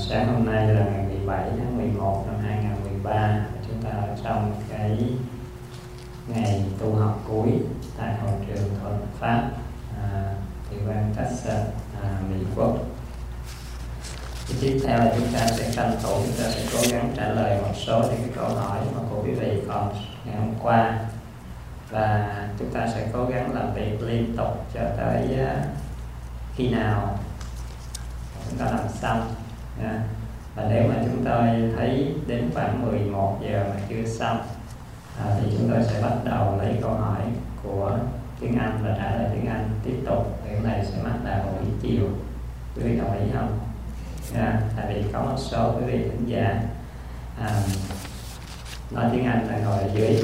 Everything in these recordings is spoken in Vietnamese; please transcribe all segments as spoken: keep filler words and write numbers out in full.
sáng hôm nay là ngày mười bảy tháng mười một năm hai nghìn không trăm mười ba. Chúng ta ở trong cái ngày tu học cuối tại hội trường Thuận Pháp, à, Tiểu bang Texas, à, Mỹ Quốc. Thì tiếp theo là chúng ta sẽ tranh thủ, chúng ta sẽ cố gắng trả lời một số những cái câu hỏi mà của quý vị còn ngày hôm qua, và chúng ta sẽ cố gắng làm việc liên tục cho tới uh, khi nào chúng ta làm xong. Yeah. Và nếu mà chúng tôi thấy đến khoảng mười một giờ mà chưa xong, à, thì chúng tôi sẽ bắt đầu lấy câu hỏi của tiếng Anh và trả lời tiếng Anh tiếp tục. Cái này sẽ bắt đầu buổi chiều. Quý vị đồng ý không? Yeah. Tại vì có một số quý vị thính giả à, nói tiếng Anh là ngồi ở dưới.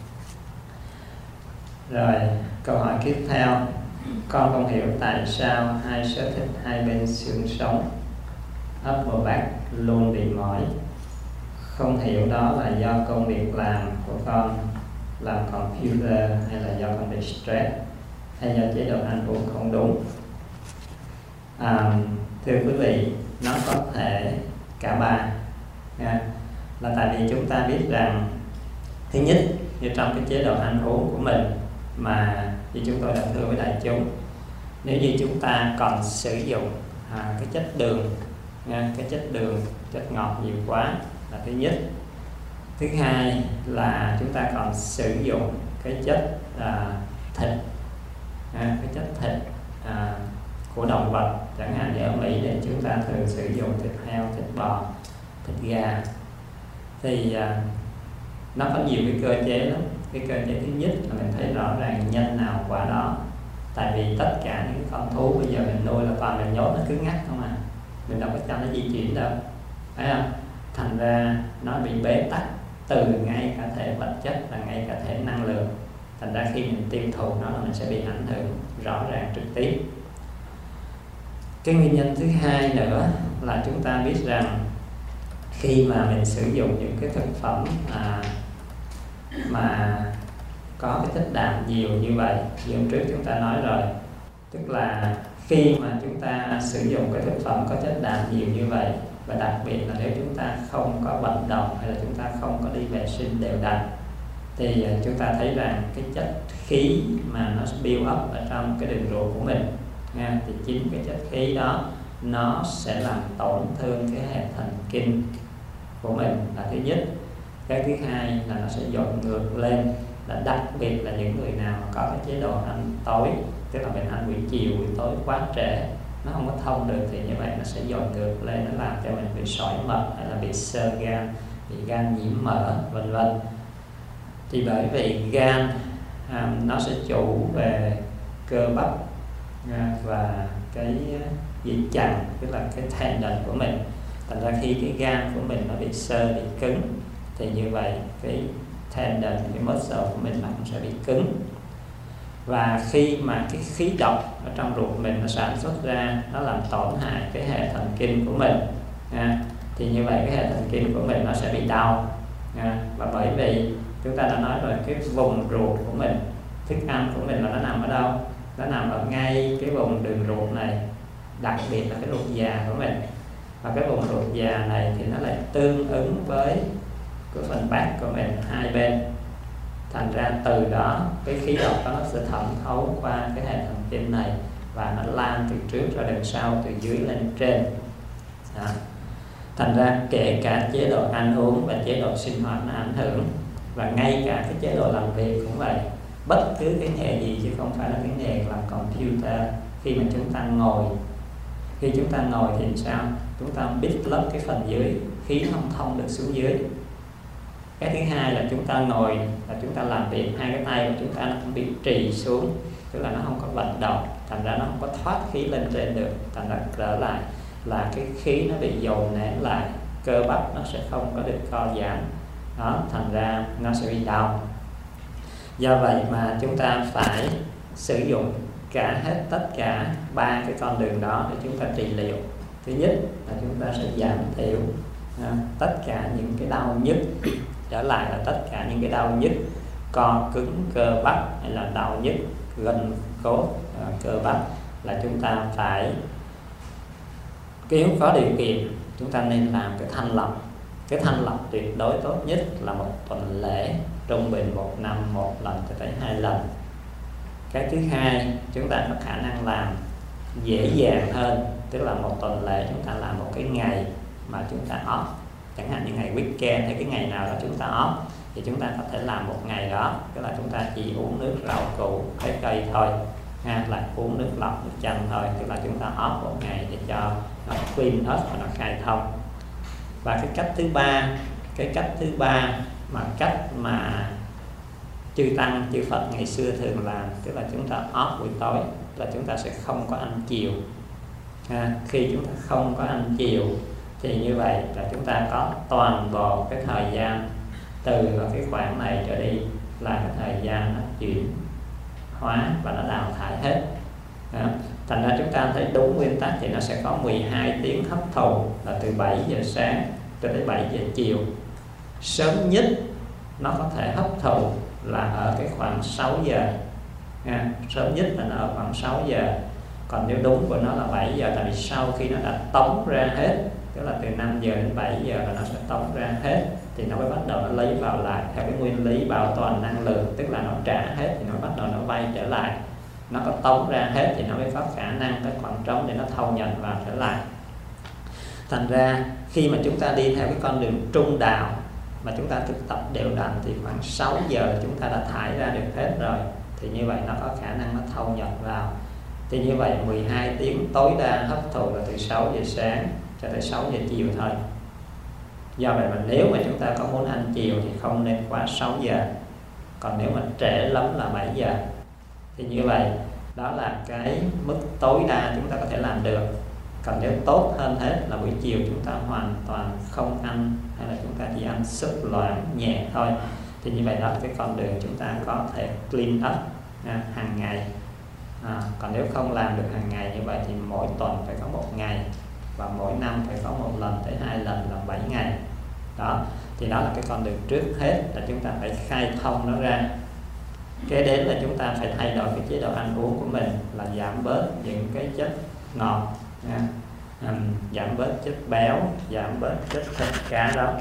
Rồi, câu hỏi tiếp theo. Con không hiểu tại sao hai sở thích hai bên xương sống upper back luôn bị mỏi. Không hiểu đó là do công việc làm của con làm computer, hay là do con bị stress, hay do chế độ ăn uống không đúng. À, thưa quý vị, nó có thể cả ba. Yeah. Là tại vì chúng ta biết rằng, thứ nhất, như trong cái chế độ ăn uống của mình mà như chúng tôi đã thưa với đại chúng, nếu như chúng ta còn sử dụng à, cái chất đường, nha, cái chất đường, chất ngọt nhiều quá là thứ nhất. Thứ hai là chúng ta còn sử dụng cái chất à, thịt, à, cái chất thịt à, của động vật, chẳng hạn như ở Mỹ thì chúng ta thường sử dụng thịt heo, thịt bò, thịt gà. Thì à, nó có nhiều cái cơ chế lắm. Cái cơ chế thứ nhất là mình thấy rõ ràng nhân nào quả đó. Tại vì tất cả những con thú bây giờ mình nuôi là toàn mình nhốt nó cứng ngắc không à, mình đâu có cho nó di chuyển đâu, phải không? Thành ra nó bị bế tắc từ ngay cả thể vật chất và ngay cả thể năng lượng. Thành ra khi mình tiêu thụ nó là mình sẽ bị ảnh hưởng rõ ràng trực tiếp. Cái nguyên nhân thứ hai nữa là chúng ta biết rằng khi mà mình sử dụng những cái thực phẩm à, mà có cái chất đạm nhiều như vậy, như hôm trước chúng ta nói rồi, tức là khi mà chúng ta sử dụng cái thực phẩm có chất đạm nhiều như vậy, và đặc biệt là nếu chúng ta không có vận động hay là chúng ta không có đi vệ sinh đều đặn, thì chúng ta thấy rằng cái chất khí mà nó build up ở trong cái đường ruột của mình, nha, thì chính cái chất khí đó nó sẽ làm tổn thương cái hệ thần kinh của mình là thứ nhất. Cái thứ hai là nó sẽ dội ngược lên, là đặc biệt là những người nào có cái chế độ ăn tối, tức là mình ăn buổi chiều, buổi tối quá trễ, nó không có thông được, thì như vậy nó sẽ dội ngược lên, nó làm cho mình bị sỏi mật hay là bị xơ gan, bị gan nhiễm mỡ, vân vân. Thì bởi vì gan à, nó sẽ chủ về cơ bắp à, và cái dây chằng, tức là cái tendon của mình. Thành ra khi cái gan của mình nó bị xơ, bị cứng, thì như vậy cái tendon, cái muscle của mình nó cũng sẽ bị cứng. Và khi mà cái khí độc ở trong ruột mình nó sản xuất ra, nó làm tổn hại cái hệ thần kinh của mình, à, thì như vậy cái hệ thần kinh của mình nó sẽ bị đau. À, và bởi vì chúng ta đã nói rồi, cái vùng ruột của mình, thức ăn của mình là nó nằm ở đâu? Nó nằm ở ngay cái vùng đường ruột này, đặc biệt là cái ruột già của mình. Và cái vùng ruột già này thì nó lại tương ứng với cái phần back của mình hai bên. Thành ra từ đó cái khí độc đó nó sẽ thẩm thấu qua cái hệ thần kinh này, và nó lan từ trước ra đằng sau, từ dưới lên trên. Đó. Thành ra kể cả chế độ ăn uống và chế độ sinh hoạt nó ảnh hưởng, và ngay cả cái chế độ làm việc cũng vậy. Bất cứ cái nghề gì, chứ không phải là cái nghề làm computer, khi mà chúng ta ngồi, khi chúng ta ngồi thì sao? Chúng ta biết lấp cái phần dưới, khí nó không thông được xuống dưới. Cái thứ hai là chúng ta ngồi là chúng ta làm việc, hai cái tay của chúng ta nó cũng bị trì xuống, tức là nó không có vận động, thành ra nó không có thoát khí lên trên được. Thành ra trở lại là cái khí nó bị dồn nén lại, cơ bắp nó sẽ không có được co giãn đó, thành ra nó sẽ bị đau. Do vậy mà chúng ta phải sử dụng cả hết tất cả ba cái con đường đó để chúng ta trị liệu. Thứ nhất là chúng ta sẽ giảm thiểu à, tất cả những cái đau nhức, trở lại là tất cả những cái đau nhức co cứng cơ bắp, hay là đau nhức gân cốt à, cơ bắp, là chúng ta phải, nếu có điều kiện chúng ta nên làm cái thanh lọc. Cái thanh lọc tuyệt đối tốt nhất là một tuần lễ, trung bình một năm một lần cho tới hai lần. Cái thứ hai, chúng ta có khả năng làm dễ dàng hơn, tức là một tuần lễ chúng ta làm một cái ngày mà chúng ta off, chẳng hạn như ngày weekend hay cái ngày nào đó chúng ta off, thì chúng ta có thể làm một ngày đó, tức là chúng ta chỉ uống nước rau củ, trái cây thôi, ha, là uống nước lọc, nước chanh thôi, tức là chúng ta off một ngày để cho nó clean up và nó khai thông. Và cái cách thứ ba, cái cách thứ ba mà cách mà chư tăng, chư Phật ngày xưa thường làm, tức là chúng ta off buổi tối, là chúng ta sẽ không có ăn chiều. À, khi chúng ta không có ăn chiều thì như vậy là chúng ta có toàn bộ cái thời gian từ cái khoảng này trở đi là cái thời gian nó chuyển hóa và nó đào thải hết. À, thành ra chúng ta thấy đúng nguyên tắc thì nó sẽ có mười hai tiếng hấp thụ là từ bảy giờ sáng cho tới bảy giờ chiều. Sớm nhất nó có thể hấp thụ là ở cái khoảng sáu giờ. À, sớm nhất là nó ở khoảng sáu giờ. Còn nếu đúng của nó là bảy giờ, tại vì sau khi nó đã tống ra hết, tức là từ năm giờ đến bảy giờ là nó sẽ tống ra hết, thì nó mới bắt đầu nó lấy vào lại theo cái nguyên lý bảo toàn năng lượng, tức là nó trả hết thì nó bắt đầu nó vay trở lại. Nó có tống ra hết thì nó mới có khả năng cái khoảng trống để nó thâu nhận vào trở lại. Thành ra khi mà chúng ta đi theo cái con đường trung đạo mà chúng ta thực tập đều đặn thì khoảng sáu giờ là chúng ta đã thải ra được hết rồi, thì như vậy nó có khả năng nó thâu nhận vào. Thì như vậy mười hai tiếng tối đa hấp thụ là từ sáu giờ sáng cho tới sáu giờ chiều thôi. Do vậy mà nếu mà chúng ta có muốn ăn chiều thì không nên quá sáu giờ. Còn nếu mà trễ lắm là bảy giờ. Thì như vậy đó là cái mức tối đa chúng ta có thể làm được. Còn nếu tốt hơn hết là buổi chiều chúng ta hoàn toàn không ăn, hay là chúng ta chỉ ăn súp loãng nhẹ thôi. Thì như vậy đó là cái con đường chúng ta có thể clean up à, hàng ngày. À, còn nếu không làm được hàng ngày như vậy thì mỗi tuần phải có một ngày, và mỗi năm phải có một lần tới hai lần là bảy ngày. Đó, thì đó là cái con đường trước hết là chúng ta phải khai thông nó ra. Kế đến là chúng ta phải thay đổi cái chế độ ăn uống của mình, là giảm bớt những cái chất ngọt, nha. Um, giảm bớt chất béo, giảm bớt chất thịt cá đó.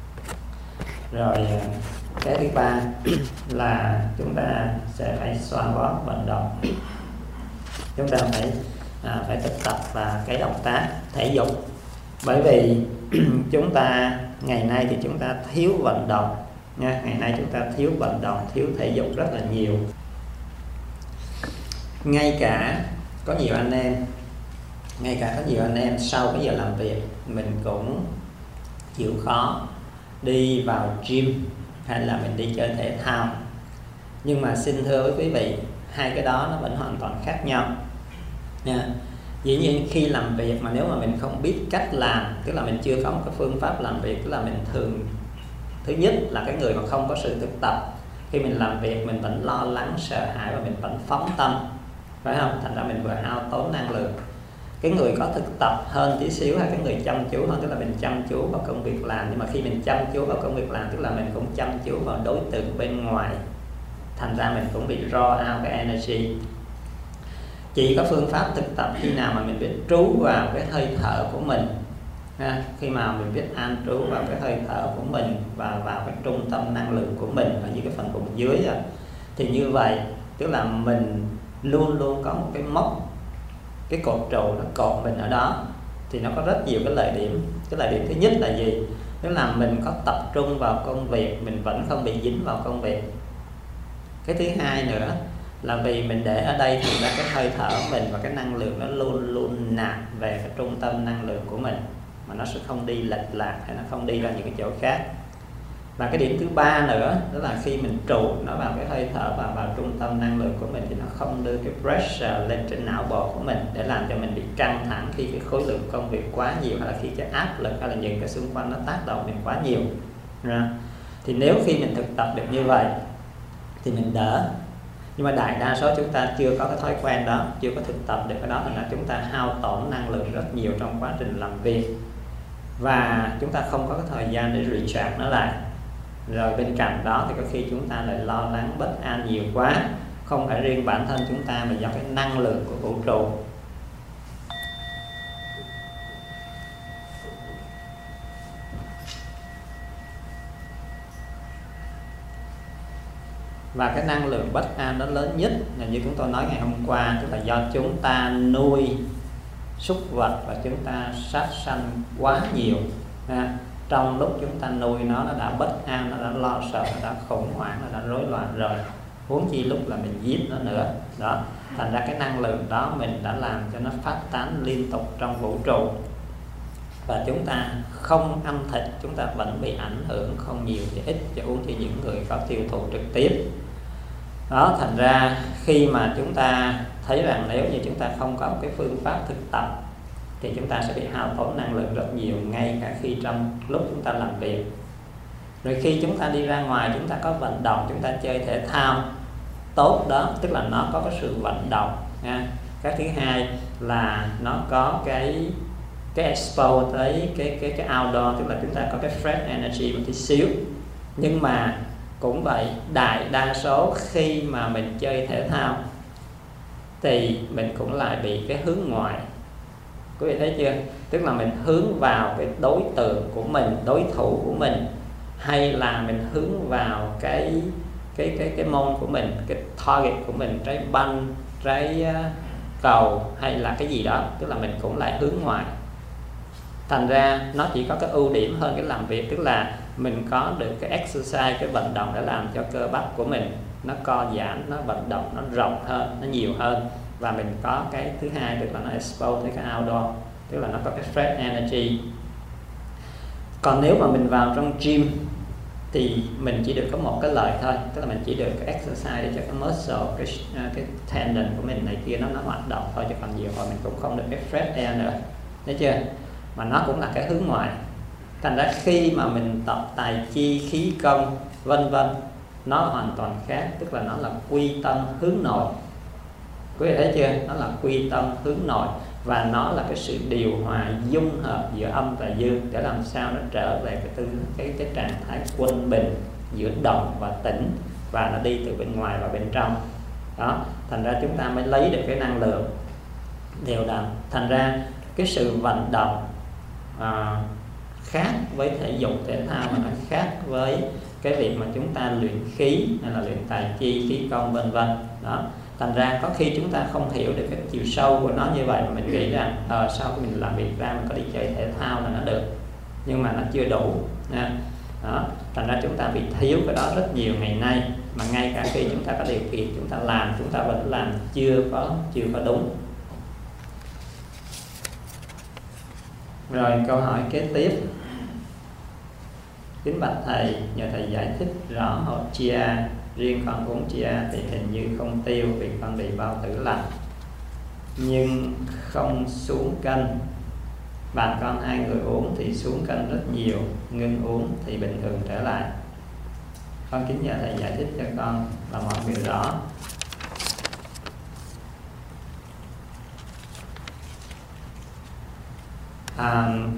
Rồi cái thứ ba là chúng ta sẽ phải xoa bóp vận động. Chúng ta phải à, phải thực tập và cái động tác thể dục, bởi vì chúng ta ngày nay thì chúng ta thiếu vận động nha. Ngày nay chúng ta thiếu vận động, thiếu thể dục rất là nhiều. Ngay cả có nhiều anh em ngay cả có nhiều anh em sau cái giờ làm việc mình cũng chịu khó đi vào gym hay là mình đi chơi thể thao. Nhưng mà xin thưa với quý vị, hai cái đó nó vẫn hoàn toàn khác nhau nha. Dĩ nhiên khi làm việc mà nếu mà mình không biết cách làm, tức là mình chưa có một cái phương pháp làm việc, tức là mình thường, thứ nhất là cái người mà không có sự thực tập, khi mình làm việc mình vẫn lo lắng, sợ hãi và mình vẫn phóng tâm, phải không? Thành ra mình vừa hao tốn năng lượng. Cái người có thực tập hơn tí xíu, hay cái người chăm chú hơn, tức là mình chăm chú vào công việc làm, nhưng mà khi mình chăm chú vào công việc làm tức là mình cũng chăm chú vào đối tượng bên ngoài, thành ra mình cũng bị raw out cái energy. Chỉ có phương pháp thực tập khi nào mà mình biết trú vào cái hơi thở của mình ha. Khi mà mình biết an trú vào cái hơi thở của mình và vào cái trung tâm năng lượng của mình ở những cái phần bụng dưới đó, thì như vậy tức là mình luôn luôn có một cái mốc, cái cột trụ nó cột mình ở đó, thì nó có rất nhiều cái lợi điểm. Cái lợi điểm thứ nhất là gì? Tức là mình có tập trung vào công việc, mình vẫn không bị dính vào công việc. Cái thứ hai nữa là vì mình để ở đây thì ra cái hơi thở mình và cái năng lượng nó luôn luôn nạp về cái trung tâm năng lượng của mình, mà nó sẽ không đi lệch lạc hay nó không đi ra những cái chỗ khác. Và cái điểm thứ ba nữa đó là khi mình trụ nó vào cái hơi thở và vào trung tâm năng lượng của mình thì nó không đưa cái pressure lên trên não bộ của mình để làm cho mình bị căng thẳng khi cái khối lượng công việc quá nhiều, hay là khi cái áp lực hay là những cái xung quanh nó tác động mình quá nhiều. Rồi. Thì nếu khi mình thực tập được như vậy thì mình đỡ. Nhưng mà đại đa số chúng ta chưa có cái thói quen đó, chưa có thực tập được cái đó, thành ra chúng ta hao tổn năng lượng rất nhiều trong quá trình làm việc, và chúng ta không có cái thời gian để recharge nó lại. Rồi bên cạnh đó thì có khi chúng ta lại lo lắng bất an nhiều quá, không phải riêng bản thân chúng ta mà do cái năng lượng của vũ trụ. Và cái năng lượng bất an đó lớn nhất là như chúng tôi nói ngày hôm qua, tức là do chúng ta nuôi súc vật và chúng ta sát sanh quá nhiều. À, trong lúc chúng ta nuôi nó, nó đã bất an, nó đã lo sợ, nó đã khủng hoảng, nó đã rối loạn rồi, huống chi lúc là mình giết nó nữa. Đó, thành ra cái năng lượng đó mình đã làm cho nó phát tán liên tục trong vũ trụ, và chúng ta không ăn thịt, chúng ta vẫn bị ảnh hưởng không nhiều thì ít, cho uống cho những người có tiêu thụ trực tiếp. Đó, thành ra khi mà chúng ta thấy rằng nếu như chúng ta không có một cái phương pháp thực tập thì chúng ta sẽ bị hao tổn năng lượng rất nhiều, ngay cả khi trong lúc chúng ta làm việc. Rồi khi chúng ta đi ra ngoài, chúng ta có vận động, chúng ta chơi thể thao tốt đó, tức là nó có cái sự vận động nha. Cái thứ hai là nó có cái cái expose tới cái cái cái outdoor, tức là chúng ta có cái fresh energy một tí xíu. Nhưng mà cũng vậy, đại đa số khi mà mình chơi thể thao thì mình cũng lại bị cái hướng ngoại. Quý vị thấy chưa? Tức là mình hướng vào cái đối tượng của mình, đối thủ của mình, hay là mình hướng vào cái cái cái cái môn của mình, cái target của mình, trái banh, trái cầu hay là cái gì đó, tức là mình cũng lại hướng ngoại. Thành ra nó chỉ có cái ưu điểm hơn cái làm việc, tức là mình có được cái exercise, cái vận động để làm cho cơ bắp của mình nó co giãn, nó vận động, nó rộng hơn, nó nhiều hơn. Và mình có cái thứ hai, tức là nó expose tới cái outdoor, tức là nó có cái fresh energy. Còn nếu mà mình vào trong gym thì mình chỉ được có một cái lợi thôi, tức là mình chỉ được cái exercise để cho cái muscle, cái, cái tendon của mình này kia nó nó hoạt động thôi, chứ còn nhiều rồi mình cũng không được cái fresh air nữa. Thấy chưa? Mà nó cũng là cái hướng ngoại. Thành ra khi mà mình tập tài chi, khí công vân vân, nó hoàn toàn khác, tức là nó là quy tâm hướng nội. Quý vị thấy chưa? Nó là quy tâm hướng nội, và nó là cái sự điều hòa dung hợp giữa âm và dương, để làm sao nó trở về cái tư cái cái trạng thái quân bình giữa động và tĩnh, và nó đi từ bên ngoài vào bên trong. Đó, thành ra chúng ta mới lấy được cái năng lượng đều đặn. Thành ra cái sự vận động à, khác với thể dục thể thao, mà nó khác với cái việc mà chúng ta luyện khí hay là luyện tài chi, khí công vân vân. Đó, thành ra có khi chúng ta không hiểu được cái chiều sâu của nó như vậy, mà mình nghĩ rằng ờ, sau khi mình làm việc ra mình có đi chơi thể thao là nó được, nhưng mà nó chưa đủ nha. Đó, thành ra chúng ta bị thiếu cái đó rất nhiều ngày nay, mà ngay cả khi chúng ta có điều kiện chúng ta làm, chúng ta vẫn làm chưa có chưa có đúng. Rồi câu hỏi kế tiếp: kính bạch thầy, nhờ thầy giải thích rõ hột chia, riêng con uống chia thì hình như không tiêu vì con bị bao tử lạnh, nhưng không xuống cân. Bạn con hai người uống thì xuống cân rất nhiều, ngưng uống thì bình thường trở lại. Con kính nhờ thầy giải thích cho con và mọi người rõ. Um,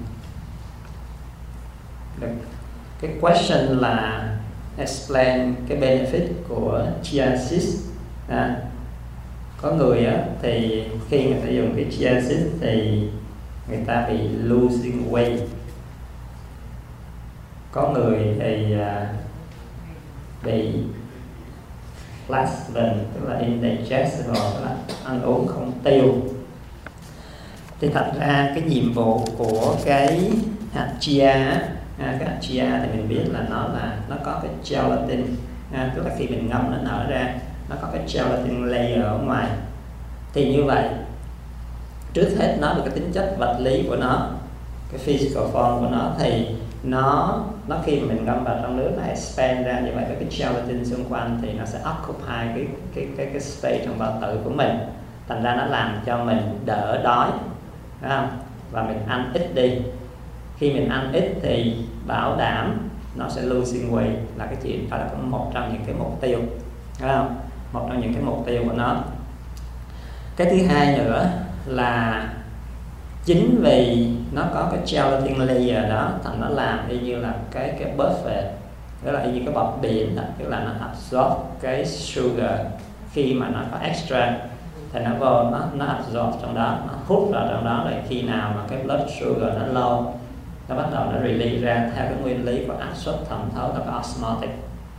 cái question là explain cái benefit của chia seeds. À, có người á, thì khi người ta dùng cái chia seeds thì người ta bị losing weight. Có người thì uh, bị flatulence, tức là indigestible, tức là ăn uống không tiêu. Thì thật ra cái nhiệm vụ của cái hạt chia á, À, cái hạt chia thì mình biết là nó là nó có cái gelatin, à, tức là khi mình ngâm nó nở ra nó có cái gelatin layer ở ngoài. Thì như vậy, trước hết nói về cái tính chất vật lý của nó, cái physical form của nó, thì nó nó khi mà mình ngâm vào trong nước nó expand ra như vậy, cái gelatin xung quanh thì nó sẽ occupy cái cái cái cái space trong bao tử của mình. Thành ra nó làm cho mình đỡ đói, phải không? Và mình ăn ít đi. Khi mình ăn ít thì bảo đảm nó sẽ losing weight, là cái chuyện đó là một trong những cái mục tiêu, phải không? Một trong những cái mục tiêu của nó. Cái thứ hai nữa là chính vì nó có cái gelatin layer đó, thành nó làm y như là cái cái buffet, tức là y như cái bọt biển đó, tức là nó absorb cái sugar. Khi mà nó có extra thì nó vô, nó nó absorb trong đó, nó hút vào trong đó, rồi khi nào mà cái blood sugar nó low, nó bắt đầu nó release ra theo cái nguyên lý của áp suất thẩm thấu, là cái osmotic.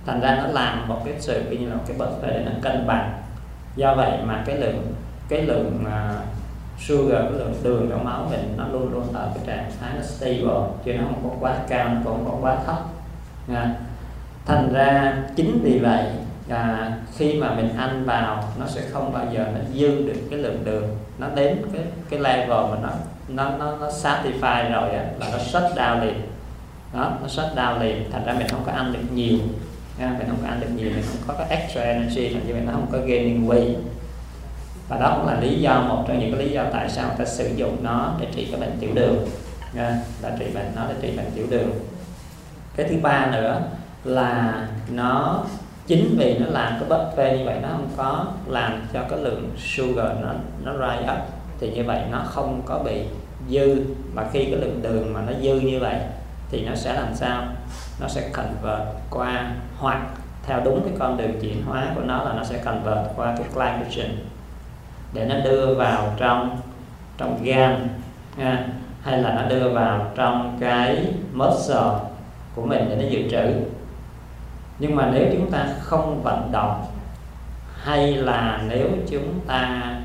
thành ra nó làm một cái sự như là một cái buffet để nó cân bằng. Do vậy mà cái lượng cái lượng uh, sugar, cái lượng đường trong máu mình nó luôn luôn ở cái trạng thái nó stable, chứ nó không có quá cao, nó cũng không có quá thấp nha. Thành ra chính vì vậy à, khi mà mình ăn vào nó sẽ không bao giờ nó dư được cái lượng đường, nó đến cái cái level mà nó nó nó, nó satisfy rồi á, là nó shut down liền đó, nó shut down liền. Thành ra mình không có ăn được nhiều nha, mình không có ăn được nhiều, mình không có cái extra energy, thành như vậy nó không có gaining weight. Và đó cũng là lý do, một trong những cái lý do tại sao người ta sử dụng nó để trị cái bệnh tiểu đường nha, là trị bệnh nó để trị bệnh tiểu đường. Cái thứ ba nữa là nó chính vì nó làm cái buffet như vậy, nó không có làm cho cái lượng sugar nó nó rise up, thì như vậy nó không có bị dư. Mà khi cái lượng đường mà nó dư như vậy thì nó sẽ làm sao? Nó sẽ convert qua, hoặc theo đúng cái con đường chuyển hóa của nó là nó sẽ convert qua cái glycogen để nó đưa vào trong trong gan nha, hay là nó đưa vào trong cái muscle của mình để nó dự trữ. Nhưng mà nếu chúng ta không vận động, hay là nếu chúng ta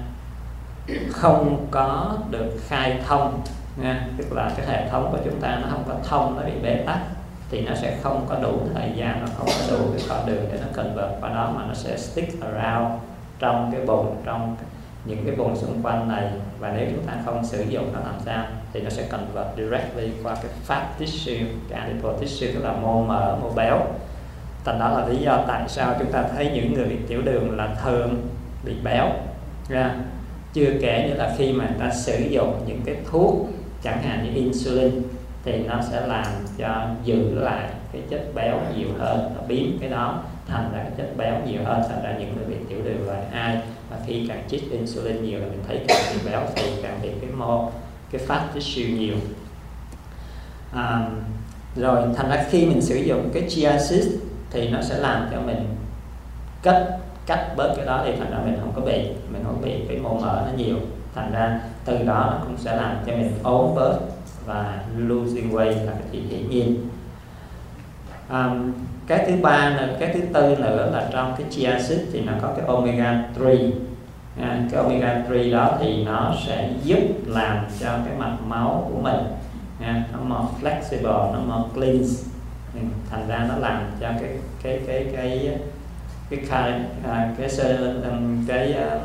không có được khai thông nha, tức là cái hệ thống của chúng ta nó không có thông, nó bị bế tắc, thì nó sẽ không có đủ thời gian, nó không có đủ cái con đường để nó convert qua đó, mà nó sẽ stick around trong cái bụng, trong những cái vùng xung quanh này. Và nếu chúng ta không sử dụng nó làm sao thì nó sẽ convert directly qua cái fat tissue, cái adipose tissue, tức là mô mỡ, mô béo. Thành đó là lý do tại sao chúng ta thấy những người bị tiểu đường là thường bị béo nha. Chưa kể nữa là khi mà người ta sử dụng những cái thuốc chẳng hạn như insulin thì nó sẽ làm cho giữ lại cái chất béo nhiều hơn, nó biến cái đó thành ra cái chất béo nhiều hơn. Thành ra những người bị tiểu đường là ai mà khi càng chích insulin nhiều là mình thấy càng bị béo phì, càng bị cái mô, cái fat tissue nhiều. À, rồi thành ra khi mình sử dụng cái chia seed thì nó sẽ làm cho mình cắt cắt bớt cái đó, thì thành ra mình không có bị mình không bị cái mô mỡ nó nhiều. Thành ra từ đó nó cũng sẽ làm cho mình ốm bớt và losing weight là cái chuyện hiển nhiên. Um, cái thứ ba nữa, cái thứ tư nữa là trong cái chia seed thì nó có cái omega ba. À, cái omega ba đó thì nó sẽ giúp làm cho cái mạch máu của mình à, nó more flexible, nó more clean. Thành ra nó làm cho cái cái cái cái cái cái à, cái cái, cái uh,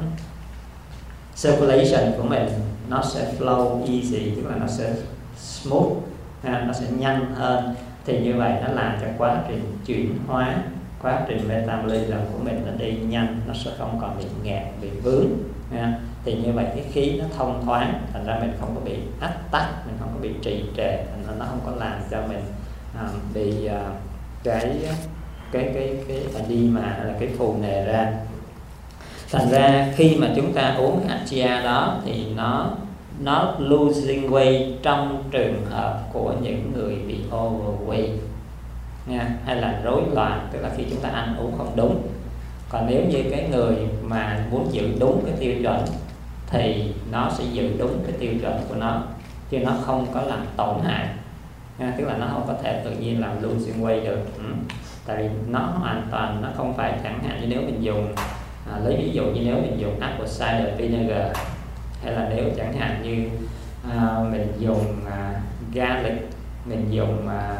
circulation của mình nó sẽ flow easy, tức là nó sẽ smooth, à, nó sẽ nhanh hơn. Thì như vậy nó làm cho quá trình chuyển hóa, quá trình metabolism của mình nó đi nhanh, nó sẽ không còn bị nghẹt, bị vướng. À, thì như vậy cái khí nó thông thoáng, thành ra mình không có bị ách tắc, mình không có bị trì trệ, thành ra nó không có làm cho mình à, bị à, cái cái cái cái edema hay là cái phù nề ra. Thành ra khi mà chúng ta uống hát giê a đó thì nó nó losing weight trong trường hợp của những người bị overweight nha, hay là rối loạn, tức là khi chúng ta ăn uống không đúng. Còn nếu như cái người mà muốn giữ đúng cái tiêu chuẩn thì nó sẽ giữ đúng cái tiêu chuẩn của nó, chứ nó không có làm tổn hại nha, tức là nó không có thể tự nhiên làm losing weight được. Ừ. Tại vì nó hoàn toàn nó không phải, chẳng hạn như nếu mình dùng à, lấy ví dụ như nếu mình dùng apple cider vinegar, hay là nếu chẳng hạn như à, mình dùng à, garlic, mình dùng à,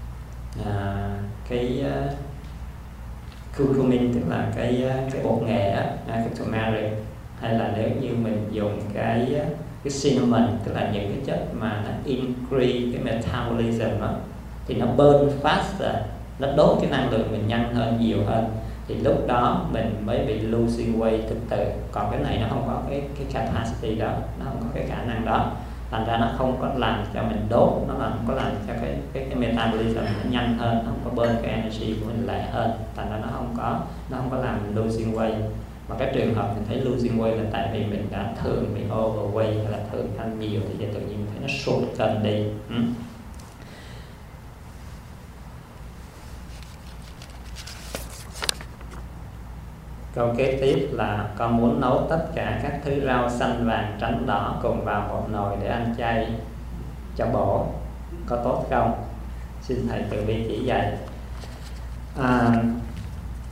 à, cái uh, curcumin, tức là cái cái bột nghệ á, cái turmeric, hay là nếu như mình dùng cái cái cinnamon, tức là những cái chất mà nó increase cái metabolism đó, thì nó burn faster, nó đốt cái năng lượng mình nhanh hơn, nhiều hơn, thì lúc đó mình mới bị losing weight thực sự. Còn cái này nó không có cái cái capacity đó, nó không có cái khả năng đó, thành ra nó không có làm cho mình đốt, nó không có làm cho cái cái, cái metabolism nó nhanh hơn, nó không có burn cái energy của mình lại hơn, thành ra nó không có nó không có làm losing weight. Mà cái trường hợp mình thấy losing weight là tại vì mình đã thường bị overweight hay là thường ăn nhiều, thì tự nhiên mình thấy nó sụt cân đi. ừ. Câu kế tiếp là con muốn nấu tất cả các thứ rau xanh, vàng, trắng, đỏ cùng vào một nồi để ăn chay cho bổ, có tốt không? Xin thầy từ bi chỉ dạy. À,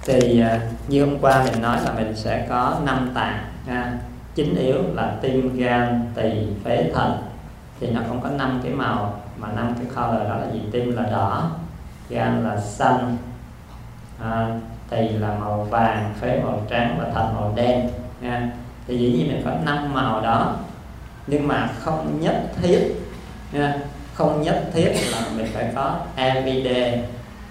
Thì uh, như hôm qua mình nói là mình sẽ có năm tạng ha. Chính yếu là tim, gan, tỳ, phế, thận. Thì nó cũng có năm cái màu, mà năm cái color đó là gì? Tim là đỏ, gan là xanh, à, tỳ là màu vàng, phế màu trắng và thận màu đen ha. Thì dĩ nhiên mình có năm màu đó, nhưng mà không nhất thiết nha, không nhất thiết là mình phải có everyday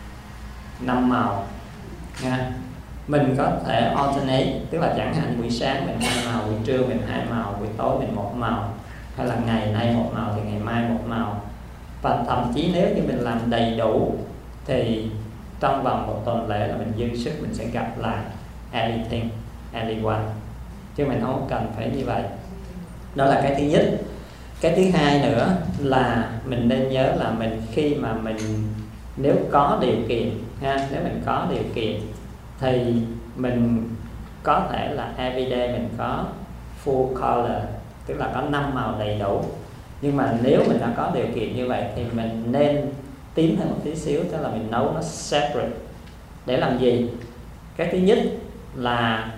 năm màu nha. Mình có thể alternate, tức là chẳng hạn buổi sáng mình hai màu, buổi trưa mình hai màu, buổi tối mình một màu, hay là ngày nay một màu thì ngày mai một màu. Và thậm chí nếu như mình làm đầy đủ thì trong vòng một tuần lễ là mình dư sức, mình sẽ gặp lại anything, anyone, chứ mình không cần phải như vậy. Đó là cái thứ nhất. Cái thứ hai nữa là mình nên nhớ là mình khi mà mình nếu có điều kiện ha, nếu mình có điều kiện thì mình có thể là everyday mình có full color, tức là có năm màu đầy đủ. Nhưng mà nếu mình đã có điều kiện như vậy thì mình nên tiến thêm một tí xíu, tức là mình nấu nó separate. Để làm gì? Cái thứ nhất là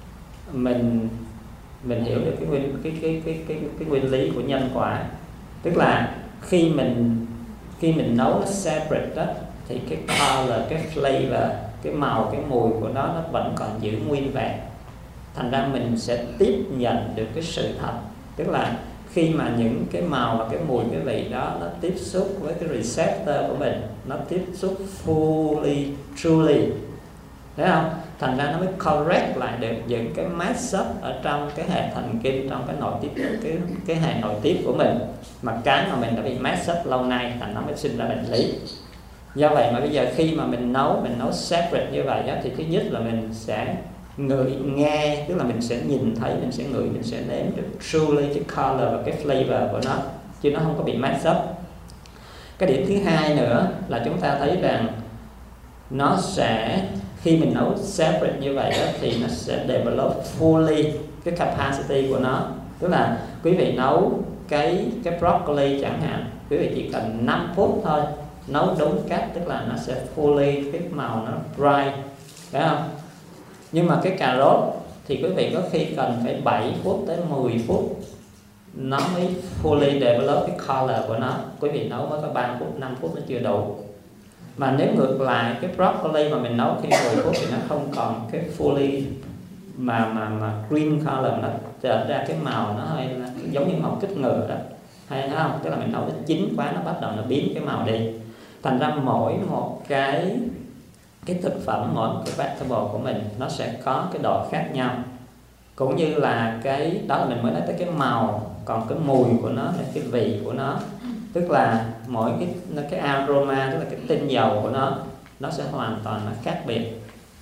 mình mình hiểu được cái nguyên cái cái cái cái cái nguyên lý của nhân quả, tức là khi mình khi mình nấu nó separate đó thì cái color, cái flavor, cái màu, cái mùi của nó nó vẫn còn giữ nguyên vẹn. Thành ra mình sẽ tiếp nhận được cái sự thật, tức là khi mà những cái màu và cái mùi, cái vị đó nó tiếp xúc với cái receptor của mình, nó tiếp xúc fully, truly, thấy không? Thành ra nó mới correct lại được những cái mess up ở trong cái hệ thần kinh, trong cái nội tiết, cái cái hệ nội tiết của mình, mà cái mà mình đã bị mess up lâu nay, thành nó mới sinh ra bệnh lý. Do vậy mà bây giờ khi mà mình nấu mình nấu separate như vậy đó, thì thứ nhất là mình sẽ ngửi nghe, tức là mình sẽ nhìn thấy, mình sẽ ngửi, mình sẽ nếm được truly cái color và cái flavor của nó, chứ nó không có bị mess up. Cái điểm thứ hai nữa là chúng ta thấy rằng nó sẽ, khi mình nấu separate như vậy đó, thì nó sẽ develop fully cái capacity của nó. Tức là quý vị nấu cái cái broccoli chẳng hạn, quý vị chỉ cần năm phút thôi, nấu đúng cách, tức là nó sẽ fully, cái màu nó bright, phải không? Nhưng mà cái cà rốt thì quý vị có khi cần phải bảy phút tới mười phút nó mới fully develop cái color của nó. Quý vị nấu mới có ba phút, năm phút nó chưa đủ. Mà nếu ngược lại cái broccoli mà mình nấu khi mười phút thì nó không còn cái fully mà mà mà green color, nó trở ra cái màu nó hơi giống như màu kích ngựa đó, hay thấy không? Tức là mình nấu nó chín quá, nó bắt đầu nó biến cái màu đi. Thành ra mỗi một cái cái thực phẩm, mỗi một cái vegetable của mình nó sẽ có cái độ khác nhau. Cũng như là cái đó là mình mới nói tới cái màu, còn cái mùi của nó là cái vị của nó, tức là mỗi cái cái aroma, tức là cái tinh dầu của nó nó sẽ hoàn toàn là khác biệt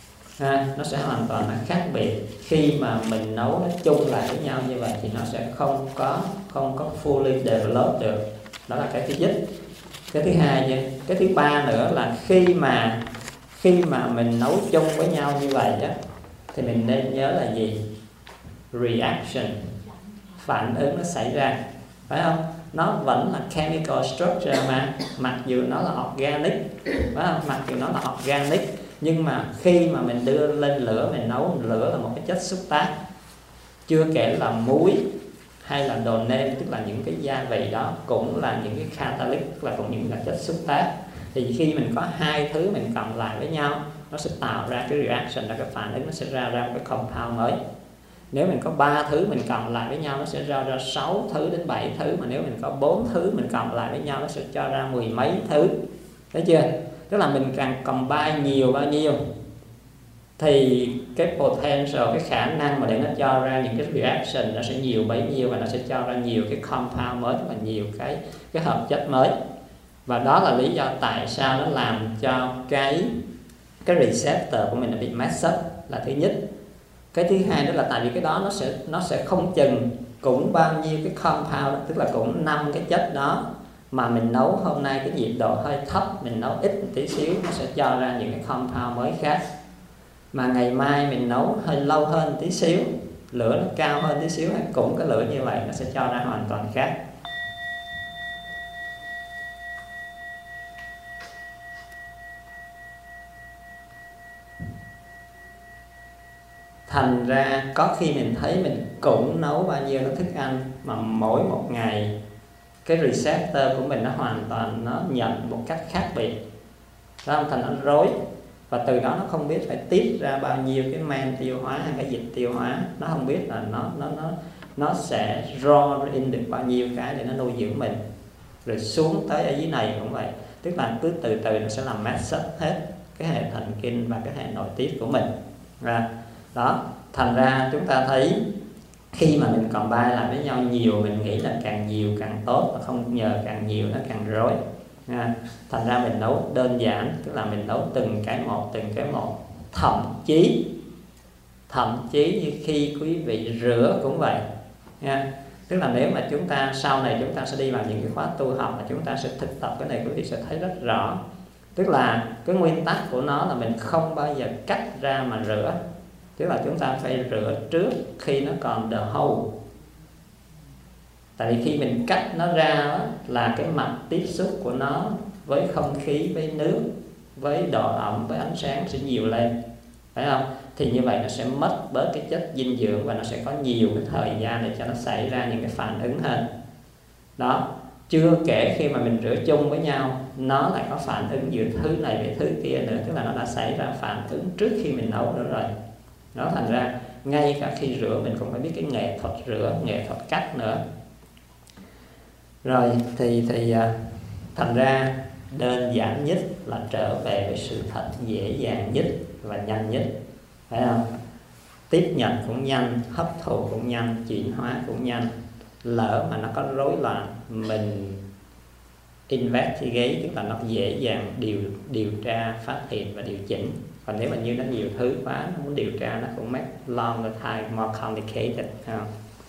ha, nó sẽ hoàn toàn là khác biệt. Khi mà mình nấu nó chung lại với nhau như vậy thì nó sẽ không có không có fully develop được. Đó là cái thứ nhất. Cái thứ hai nha, cái thứ ba nữa là khi mà khi mà mình nấu chung với nhau như vậy đó, thì mình nên nhớ là gì? Reaction, phản ứng nó xảy ra, phải không? Nó vẫn là chemical structure mà, mặc dù nó là organic, phải không? Mặc dù nó là organic, nhưng mà khi mà mình đưa lên lửa mình nấu, lửa là một cái chất xúc tác. Chưa kể là muối hay là đồ nêm, tức là những cái gia vị đó cũng là những cái catalyst, tức là cũng những là chất xúc tác. Thì khi mình có hai thứ mình cộng lại với nhau, nó sẽ tạo ra cái reaction, là cái phản ứng, nó sẽ ra ra một cái compound mới. Nếu mình có ba thứ mình cộng lại với nhau, nó sẽ ra ra sáu thứ đến bảy thứ. Mà nếu mình có bốn thứ mình cộng lại với nhau, nó sẽ cho ra mười mấy thứ. Thấy chưa? Tức là mình càng combine nhiều bao nhiêu thì cái potential, cái khả năng mà để nó cho ra những cái reaction nó sẽ nhiều bấy nhiêu, và nó sẽ cho ra nhiều cái compound mới, tức là nhiều cái cái hợp chất mới. Và đó là lý do tại sao nó làm cho cái cái receptor của mình nó bị mess up, là thứ nhất. Cái thứ hai đó là tại vì cái đó nó sẽ nó sẽ không chừng cũng bao nhiêu cái compound, tức là cũng năm cái chất đó mà mình nấu hôm nay cái nhiệt độ hơi thấp, mình nấu ít một tí xíu, nó sẽ cho ra những cái compound mới khác. Mà ngày mai mình nấu hơi lâu hơn tí xíu, lửa nó cao hơn tí xíu, cũng cái lửa như vậy, nó sẽ cho ra hoàn toàn khác. Thành ra có khi mình thấy mình cũng nấu bao nhiêu nó thức ăn, mà mỗi một ngày cái receptor của mình nó hoàn toàn nó nhận một cách khác biệt, đó không? Thành nó rối, và từ đó nó không biết phải tiết ra bao nhiêu cái men tiêu hóa hay cái dịch tiêu hóa, nó không biết là nó nó nó nó sẽ draw in được bao nhiêu cái để nó nuôi dưỡng mình. Rồi xuống tới ở dưới này cũng vậy, tức là cứ từ từ nó sẽ làm mess up hết cái hệ thần kinh và cái hệ nội tiết của mình. Và đó, thành ra chúng ta thấy khi mà mình combine lại với nhau nhiều, mình nghĩ là càng nhiều càng tốt, và không nhờ càng nhiều nó càng rối. À, thành ra mình nấu đơn giản, tức là mình nấu từng cái một, từng cái một. Thậm chí thậm chí như khi quý vị rửa cũng vậy nha. Tức là nếu mà chúng ta sau này chúng ta sẽ đi vào những cái khóa tu học mà chúng ta sẽ thực tập cái này, quý vị sẽ thấy rất rõ. Tức là cái nguyên tắc của nó là mình không bao giờ cắt ra mà rửa. Tức là chúng ta phải rửa trước khi nó còn the whole. Tại vì khi mình cắt nó ra đó, là cái mặt tiếp xúc của nó với không khí, với nước, với độ ẩm, với ánh sáng sẽ nhiều lên, phải không? Thì như vậy nó sẽ mất bớt cái chất dinh dưỡng, và nó sẽ có nhiều cái thời gian để cho nó xảy ra những cái phản ứng hơn. Đó, chưa kể khi mà mình rửa chung với nhau, nó lại có phản ứng giữa thứ này với thứ kia nữa, tức là nó đã xảy ra phản ứng trước khi mình nấu nữa rồi. Đó, thành ra ngay cả khi rửa mình cũng phải biết cái nghệ thuật rửa, nghệ thuật cắt nữa. Rồi thì thì thành ra đơn giản nhất là trở về với sự thật dễ dàng nhất và nhanh nhất, phải không? Tiếp nhận cũng nhanh, hấp thụ cũng nhanh, chuyển hóa cũng nhanh. Lỡ mà nó có rối loạn, mình investigate, tức là nó dễ dàng điều điều tra, phát hiện và điều chỉnh. Còn nếu mà như nó nhiều thứ quá, nó muốn điều tra nó cũng make longer time, more complicated, không?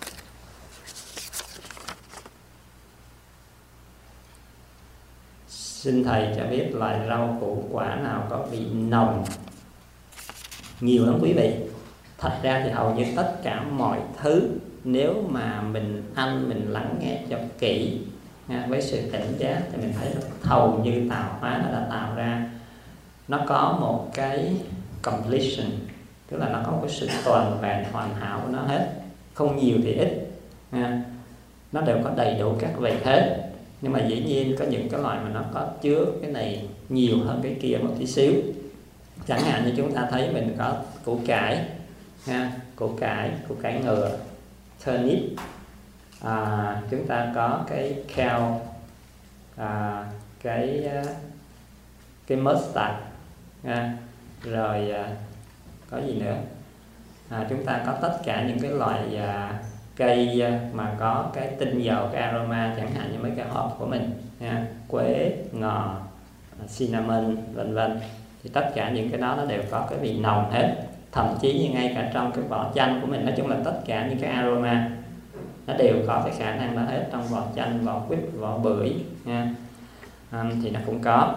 Xin thầy cho biết loại rau củ quả nào có vị nồng nhiều lắm quý vị. Thật ra thì hầu như tất cả mọi thứ, nếu mà mình ăn, mình lắng nghe cho kỹ nha, với sự tỉnh giác, thì mình thấy hầu như tạo hóa nó đã tạo ra, nó có một cái completion, tức là nó có cái sự toàn vẹn hoàn hảo của nó hết, không nhiều thì ít nha. Nó đều có đầy đủ các vị hết. Nhưng mà dĩ nhiên có những cái loại mà nó có chứa cái này nhiều hơn cái kia một tí xíu. Chẳng hạn như chúng ta thấy mình có củ cải ha, củ cải, củ cải ngựa, turnip, à, chúng ta có cái kale, à, cái cái mustard ha, rồi à, có gì nữa, à, chúng ta có tất cả những cái loại à, cây mà có cái tinh dầu, cái aroma, chẳng hạn như mấy cái hộp của mình nha, quế, ngò, cinnamon, vân vân. Thì tất cả những cái đó nó đều có cái vị nồng hết. Thậm chí như ngay cả trong cái vỏ chanh của mình, nói chung là tất cả những cái aroma nó đều có cái khả năng đó hết. Trong vỏ chanh, vỏ quýt, vỏ bưởi nha, à, thì nó cũng có.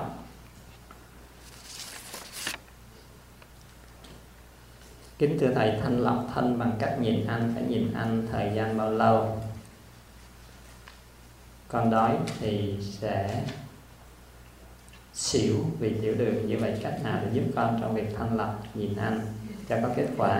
Kính thưa thầy, thanh lọc thân bằng cách nhìn ăn, phải nhìn ăn thời gian bao lâu? Con đói thì sẽ xỉu vì tiểu đường, như vậy cách nào để giúp con trong việc thanh lọc nhìn ăn cho có kết quả?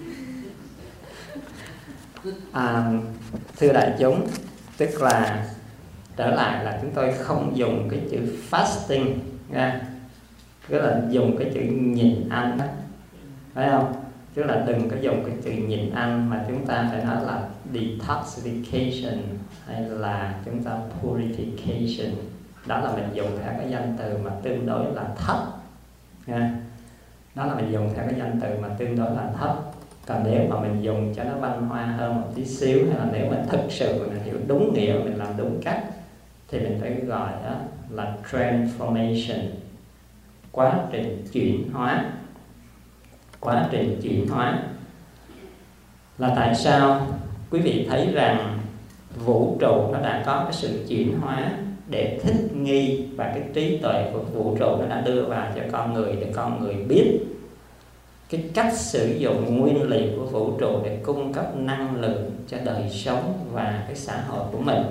À, thưa đại chúng, tức là trở lại là chúng tôi không dùng cái chữ fasting nha, tức là dùng cái chữ nhìn ăn đó, phải không? Tức là đừng có dùng cái từ nhìn ăn, mà chúng ta phải nói là detoxification hay là chúng ta purification. Đó là mình dùng theo cái danh từ mà tương đối là thấp nha. Đó là mình dùng theo cái danh từ mà tương đối là thấp. Còn nếu mà mình dùng cho nó văn hoa hơn một tí xíu, hay là nếu mình thực sự mình hiểu đúng nghĩa, mình làm đúng cách, thì mình phải gọi đó là transformation, quá trình chuyển hóa. Quá trình chuyển hóa là tại sao quý vị thấy rằng vũ trụ nó đã có cái sự chuyển hóa để thích nghi, và cái trí tuệ của vũ trụ nó đã đưa vào cho con người, để con người biết cái cách sử dụng nguyên liệu của vũ trụ để cung cấp năng lượng cho đời sống và cái xã hội của mình.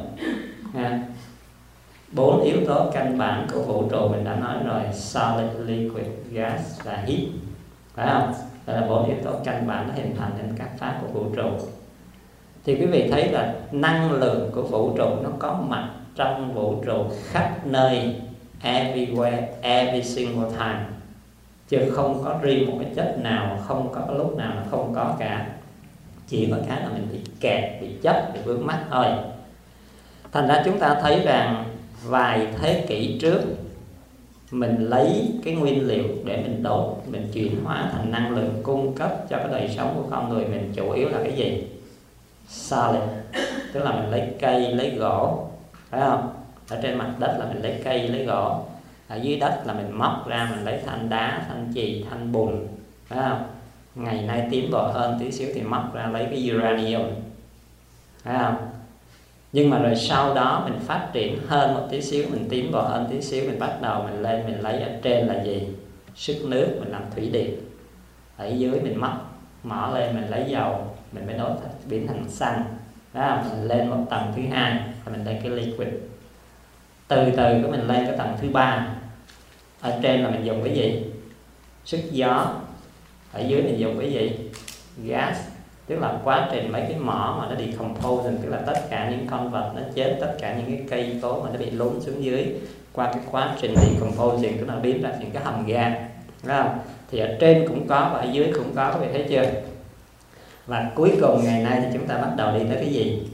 Bốn yếu tố căn bản của vũ trụ mình đã nói rồi: solid, liquid, gas và heat, phải không? Đó là bốn yếu tố căn bản nó hình thành nên các pháp của vũ trụ. Thì quý vị thấy là năng lượng của vũ trụ nó có mặt trong vũ trụ khắp nơi, everywhere, every single time, chứ không có riêng một cái chất nào, không có cái lúc nào nó không có cả. Chỉ có cái là mình bị kẹt, bị chấp, bị vướng mắc thôi. Thành ra chúng ta thấy rằng vài thế kỷ trước mình lấy cái nguyên liệu để mình đốt, mình chuyển hóa thành năng lượng cung cấp cho cái đời sống của con người mình, chủ yếu là cái gì? Solid, tức là mình lấy cây, lấy gỗ, phải không? Ở trên mặt đất là mình lấy cây, lấy gỗ. Ở dưới đất là mình móc ra, mình lấy than đá, than chì, than bùn, phải không? Ngày nay tiến bộ hơn tí xíu thì móc ra lấy cái uranium, phải không? Nhưng mà rồi sau đó mình phát triển hơn một tí xíu, mình tiến bộ hơn tí xíu, mình bắt đầu mình lên mình lấy ở trên là gì? Sức nước, mình làm thủy điện. Ở dưới mình móc, mỏ lên mình lấy dầu, mình mới đốt biến thành xăng, phải không? Mình lên một tầng thứ hai là mình lấy cái liquid. Từ từ cái mình lên cái tầng thứ ba. Ở trên là mình dùng cái gì? Sức gió. Ở dưới mình dùng cái gì? Gas. Tức là quá trình mấy cái mỏ mà nó decompose, tức là tất cả những con vật nó chết, tất cả những cái cây cối mà nó bị lún xuống dưới qua cái quá trình decomposing, tức là biến ra những cái hầm ga, đúng không? Thì ở trên cũng có và ở dưới cũng có, các bạn thấy chưa? Và cuối cùng ngày nay thì chúng ta bắt đầu đi tới cái gì?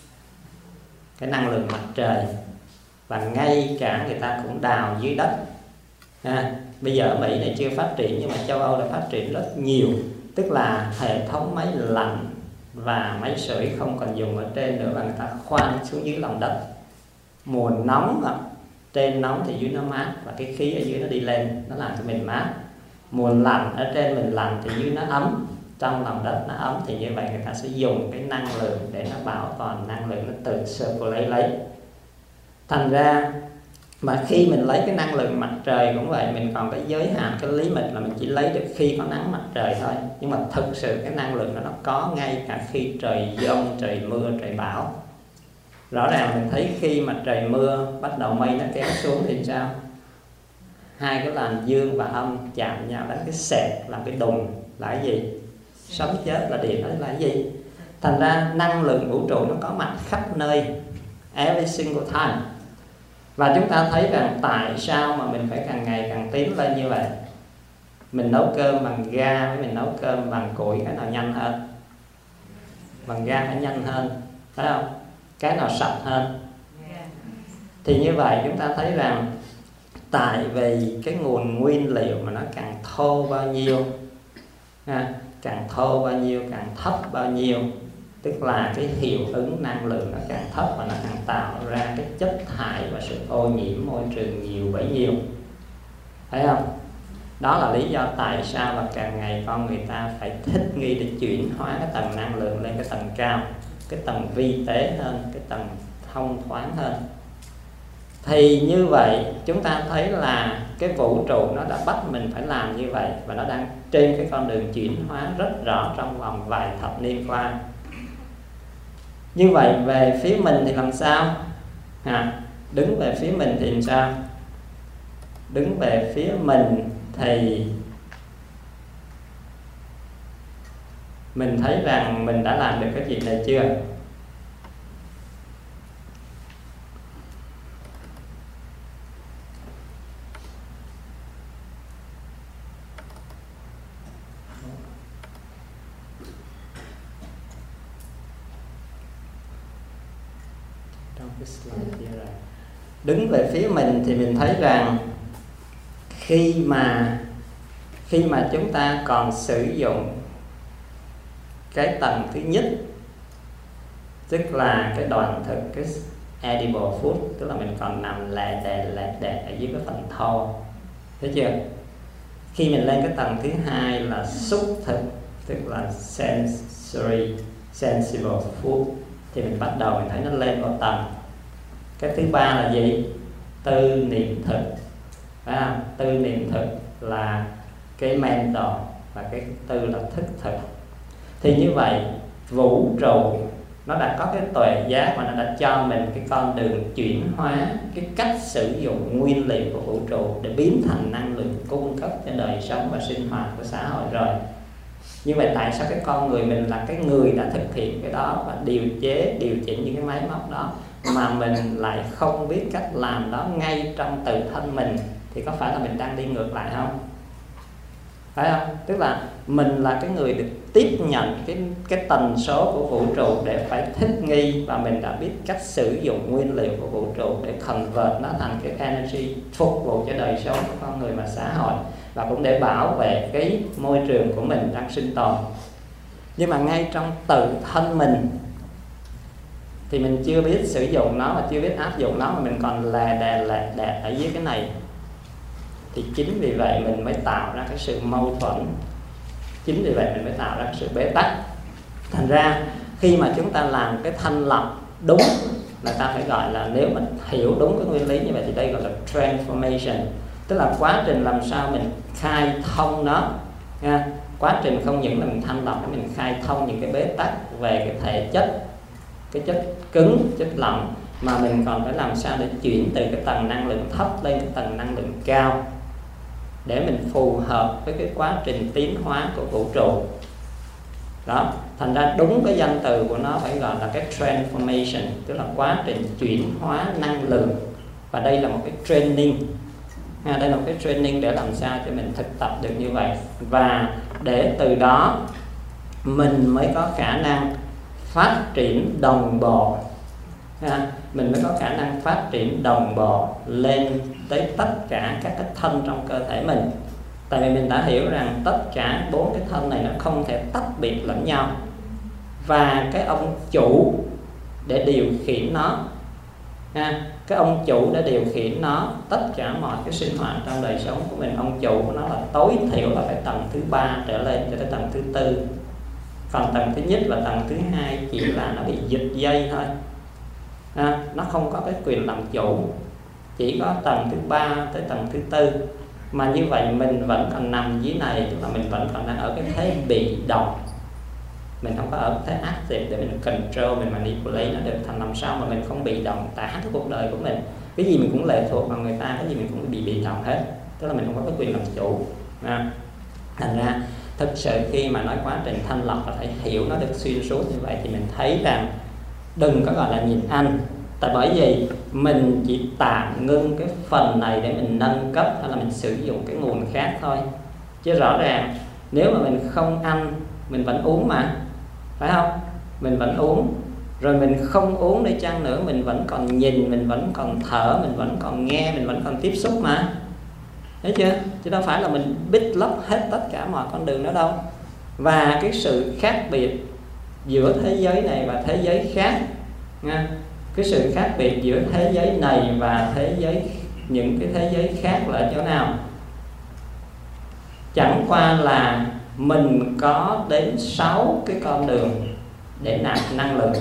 Cái năng lượng mặt trời. Và ngay cả người ta cũng đào dưới đất. À, bây giờ ở Mỹ này chưa phát triển nhưng mà châu Âu đã phát triển rất nhiều. Tức là hệ thống máy lạnh và máy sưởi không còn dùng ở trên nữa, và người ta khoan xuống dưới lòng đất. Mùa nóng mà, trên nóng thì dưới nó mát, và cái khí ở dưới nó đi lên, nó làm cho mình mát. Mùa lạnh ở trên mình lạnh thì dưới nó ấm, trong lòng đất nó ấm. Thì như vậy người ta sẽ dùng cái năng lượng để nó bảo toàn năng lượng, nó tự circulate lấy. Thành ra mà khi mình lấy cái năng lượng mặt trời cũng vậy, mình còn cái giới hạn, cái limit là mình chỉ lấy được khi có nắng mặt trời thôi. Nhưng mà thực sự cái năng lượng đó nó có ngay cả khi trời giông, trời mưa, trời bão. Rõ ràng mình thấy khi mà trời mưa, bắt đầu mây nó kéo xuống thì sao? Hai cái làn dương và âm chạm nhau đánh cái sẹt, làm cái đùng là cái gì? Sống chết là điện, đó là cái gì? Thành ra năng lượng vũ trụ nó có mặt khắp nơi, every single time. Và chúng ta thấy rằng tại sao mà mình phải càng ngày càng tiến lên như vậy? Mình nấu cơm bằng ga với mình nấu cơm bằng củi, cái nào nhanh hơn? Bằng ga phải nhanh hơn, phải không? Cái nào sạch hơn? Thì như vậy chúng ta thấy rằng tại vì cái nguồn nguyên liệu mà nó càng thô bao nhiêu, ha, càng thô bao nhiêu, càng thấp bao nhiêu, tức là cái hiệu ứng năng lượng nó càng thấp và nó càng tạo ra cái chất thải và sự ô nhiễm môi trường nhiều bấy nhiêu, thấy không? Đó là lý do tại sao mà càng ngày con người ta phải thích nghi để chuyển hóa cái tầng năng lượng lên cái tầng cao, cái tầng vi tế hơn, cái tầng thông thoáng hơn. Thì như vậy chúng ta thấy là cái vũ trụ nó đã bắt mình phải làm như vậy, và nó đang trên cái con đường chuyển hóa rất rõ trong vòng vài thập niên qua. Như vậy về phía mình thì làm sao? À, đứng về phía mình thì làm sao? Đứng về phía mình thì mình thấy rằng mình đã làm được cái chuyện này chưa? Đứng về phía mình thì mình thấy rằng khi mà khi mà chúng ta còn sử dụng cái tầng thứ nhất, tức là cái đoạn thực, cái edible food, tức là mình còn nằm lẹ đẹ lẹ đẹ ở dưới cái phần thô, thấy chưa? Khi mình lên cái tầng thứ hai là xúc thực, tức là sensory, sensible food, thì mình bắt đầu mình thấy nó lên một tầng. Cái thứ ba là gì? Tư niệm thực. À, tư niệm thực là cái mental, và cái tư là thức thực. Thì như vậy vũ trụ nó đã có cái tuệ giác, và nó đã cho mình cái con đường chuyển hóa cái cách sử dụng nguyên liệu của vũ trụ để biến thành năng lượng cung cấp cho đời sống và sinh hoạt của xã hội rồi. Như vậy tại sao cái con người mình là cái người đã thực hiện cái đó và điều chế, điều chỉnh những cái máy móc đó, mà mình lại không biết cách làm đó ngay trong tự thân mình, thì có phải là mình đang đi ngược lại không? Phải không? Tức là mình là cái người được tiếp nhận cái, cái tần số của vũ trụ để phải thích nghi, và mình đã biết cách sử dụng nguyên liệu của vũ trụ để convert nó thành cái energy phục vụ cho đời sống của con người và xã hội, và cũng để bảo vệ cái môi trường của mình đang sinh tồn. Nhưng mà ngay trong tự thân mình thì mình chưa biết sử dụng nó và chưa biết áp dụng nó, mà mình còn lè đè lè đè ở dưới cái này. Thì chính vì vậy mình mới tạo ra cái sự mâu thuẫn, chính vì vậy mình mới tạo ra cái sự bế tắc. Thành ra khi mà chúng ta làm cái thanh lọc đúng, là ta phải gọi là, nếu mình hiểu đúng cái nguyên lý như vậy thì đây gọi là transformation, tức là quá trình làm sao mình khai thông nó nha. Quá trình không những là mình thanh lọc, mình khai thông những cái bế tắc về cái thể chất, cái chất cứng, chất lỏng, mà mình còn phải làm sao để chuyển từ cái tầng năng lượng thấp lên cái tầng năng lượng cao, để mình phù hợp với cái quá trình tiến hóa của vũ trụ đó. Thành ra đúng cái danh từ của nó phải gọi là cái transformation, tức là quá trình chuyển hóa năng lượng. Và đây là một cái training, à, đây là một cái training để làm sao cho mình thực tập được như vậy, và để từ đó mình mới có khả năng phát triển đồng bộ, à, mình mới có khả năng phát triển đồng bộ lên tới tất cả các cái thân trong cơ thể mình. Tại vì mình đã hiểu rằng tất cả bốn cái thân này nó không thể tách biệt lẫn nhau, và cái ông chủ để điều khiển nó, à, cái ông chủ để điều khiển nó, tất cả mọi cái sinh hoạt trong đời sống của mình, ông chủ của nó là tối thiểu là phải tầng thứ ba trở lên cho tới tầng thứ tư. Còn tầng thứ nhất và tầng thứ hai chỉ là nó bị giật dây thôi, à, nó không có cái quyền làm chủ, chỉ có tầng thứ ba tới tầng thứ tư. Mà như vậy mình vẫn còn nằm dưới này, tức là mình vẫn còn đang ở cái thế bị động, mình không có ở thế active để mình control, mình manipulate nó được. Thành làm sao mà mình không bị động cả cái cuộc đời của mình, cái gì mình cũng lệ thuộc vào người ta, cái gì mình cũng bị bị động hết, tức là mình không có cái quyền làm chủ, à. Thành ra thực sự khi mà nói quá trình thanh lọc và phải hiểu nó được xuyên suốt như vậy, thì mình thấy rằng đừng có gọi là nhìn anh. Tại bởi vì mình chỉ tạm ngưng cái phần này để mình nâng cấp, hay là mình sử dụng cái nguồn khác thôi. Chứ rõ ràng nếu mà mình không ăn, mình vẫn uống mà, phải không? Mình vẫn uống, rồi mình không uống đi chăng nữa, mình vẫn còn nhìn, mình vẫn còn thở, mình vẫn còn nghe, mình vẫn còn tiếp xúc mà. Thấy chưa? Chứ đâu phải là mình bít lấp hết tất cả mọi con đường đó đâu. Và cái sự khác biệt giữa thế giới này và thế giới khác nha, cái sự khác biệt giữa thế giới này và thế giới, những cái thế giới khác là ở chỗ nào? Chẳng qua là mình có đến sáu cái con đường để nạp năng lượng.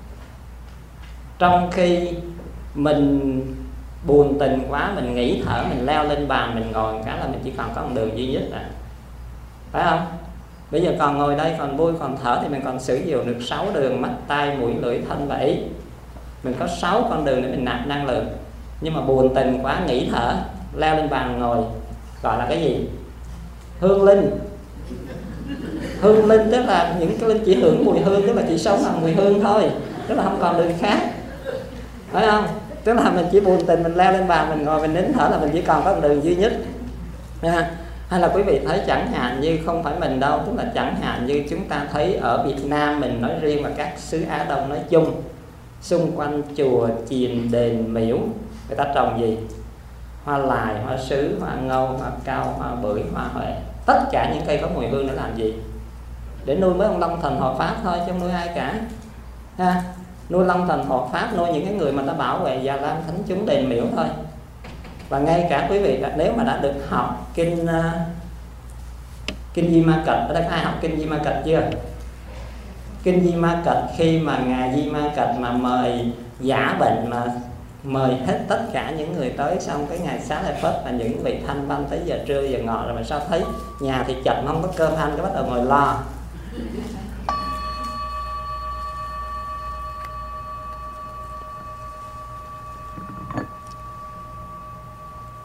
Trong khi mình buồn tình quá, mình nghỉ thở, mình leo lên bàn, mình ngồi cái là mình chỉ còn có một đường duy nhất à, phải không? Bây giờ còn ngồi đây, còn vui, còn thở thì mình còn sử dụng được sáu đường: mắt, tai, mũi, lưỡi, thân và ý. Mình có sáu con đường để mình nạp năng lượng. Nhưng mà buồn tình quá, nghỉ thở, leo lên bàn ngồi, gọi là cái gì? Hương linh. Hương linh tức là những cái linh chỉ hưởng mùi hương, tức là chỉ sống bằng mùi hương thôi, tức là không còn đường khác, phải không? Tức là mình chỉ buồn tình, mình leo lên bàn, mình ngồi, mình nín thở là mình chỉ còn có một đường duy nhất. À, hay là quý vị thấy chẳng hạn như không phải mình đâu, tức là chẳng hạn như chúng ta thấy ở Việt Nam mình nói riêng và các xứ Á Đông nói chung, xung quanh chùa, chiền, đền, miếu, người ta trồng gì? Hoa lài, hoa sứ, hoa ngâu, hoa cao, hoa bưởi, hoa huệ. Tất cả những cây có mùi hương để làm gì? Để nuôi mấy ông Long Thần hộ Pháp thôi, chứ không nuôi ai cả. Ha? Nuôi Long Thần hộ Pháp, nuôi những cái người mà ta bảo vệ Già Lam thánh chúng đền miếu thôi. Và ngay cả quý vị nếu mà đã được học kinh uh, kinh Di Ma Cật, ở đây ai học kinh Di Ma Cật chưa? Kinh Di Ma Cật, khi mà ngài Di Ma Cật mà mời giả bệnh, mà mời hết tất cả những người tới, xong cái ngày Xá Lợi Phất và những vị thanh văn tới giờ trưa giờ ngọ rồi, mà sao thấy nhà thì chật không có cơm ăn, cái bắt đầu ngồi lo.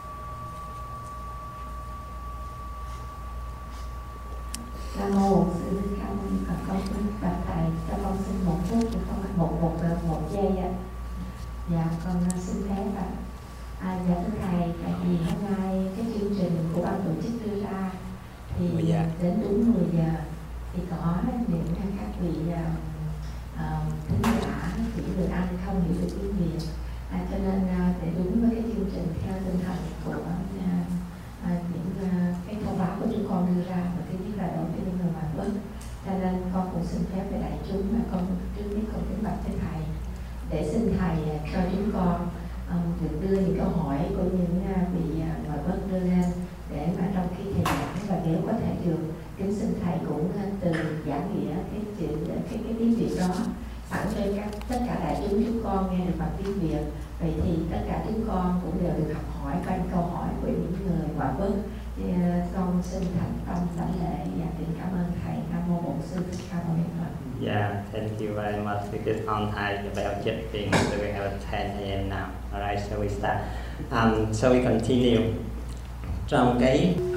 Nam mô Sư một một giây ạ. Dạ con xin phép ạ. À, dạ thưa thầy, tại vì hôm nay cái chương trình của ban tổ chức đưa ra thì đến đúng mười giờ thì có những các vị uh, thính giả chỉ người Anh không hiểu được tiếng Việt, à, cho nên uh, để đúng với cái chương trình theo tinh thần của uh, uh, những uh, cái thông báo của chúng con đưa ra, và thứ nhất là đối với những người ngoại quốc, cho nên con cũng xin phép với đại chúng mà con trước nhất con kính bạch với thầy để xin thầy uh, cho chúng con um, được đưa những câu hỏi của những uh, vị uh, ngoại quốc đưa lên, để mà trong khi thầy giảng, và nếu có thể được kính xin thầy cũng từ giảng nghĩa cái chữ cái cái tiếng Việt đó sẵn cho các tất cả đại chúng chúng con nghe được bằng tiếng Việt. Vậy thì tất cả chúng con cũng đều được học hỏi quanh câu hỏi của những người ngoại quốc. Thì con xin thành tâm đảnh lễ và kính cảm ơn thầy. Nam mô Bổn Sư Thích Ca Mâu Ni Phật. Yeah, thank you very much because on time about just being so we have ten a m now. Alright, so we start. Um, so we continue. Trong cái